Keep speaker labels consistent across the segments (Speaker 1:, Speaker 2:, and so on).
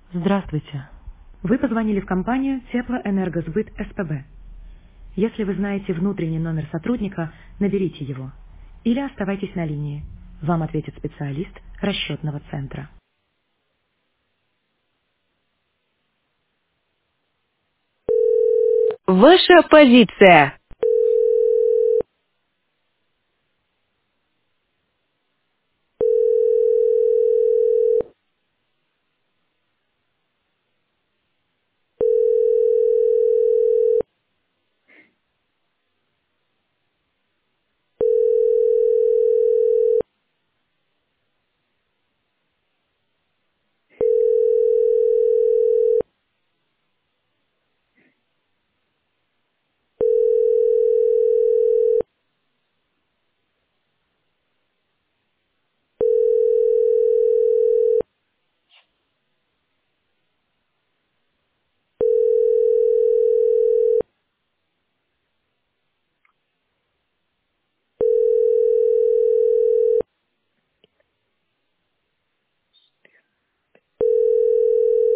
Speaker 1: Здравствуйте. Вы позвонили в компанию Теплоэнергосбыт СПБ. Если вы знаете внутренний номер сотрудника, наберите его. Или оставайтесь на линии. Вам ответит специалист расчетного центра.
Speaker 2: Ваша позиция.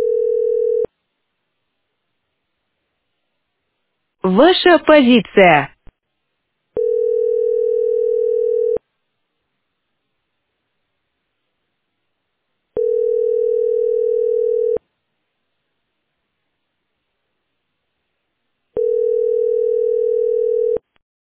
Speaker 2: Ваша позиция.